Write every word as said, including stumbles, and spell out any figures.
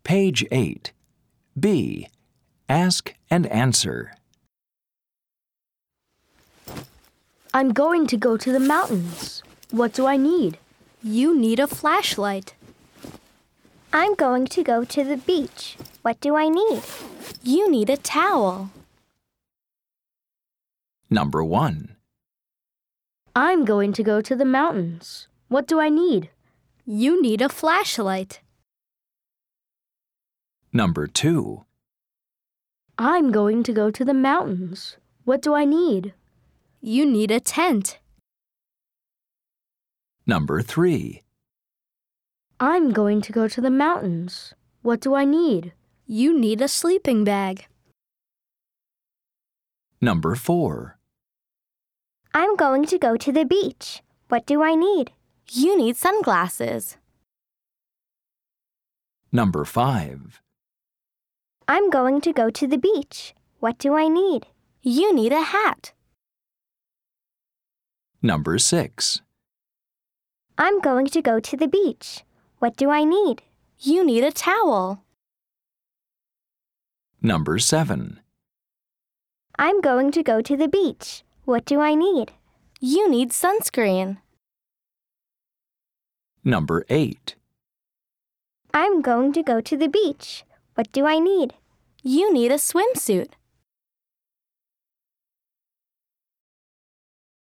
Page eight. B. Ask and answer. I'm going to go to the mountains. What do I need? You need a flashlight. I'm going to go to the beach. What do I need? You need a towel. Number one. I'm going to go to the mountains. What do I need? You need a flashlight. Number two. I'm going to go to the mountains. What do I need? You need a tent. Number three. I'm going to go to the mountains. What do I need? You need a sleeping bag. Number four. I'm going to go to the beach. What do I need? You need sunglasses. Number five. I'm going to go to the beach. What do I need? You need a hat. Number six. I'm going to go to the beach. What do I need? You need a towel. Number seven. I'm going to go to the beach. What do I need? You need sunscreen. Number eight. I'm going to go to the beach. What do I need? You need a swimsuit.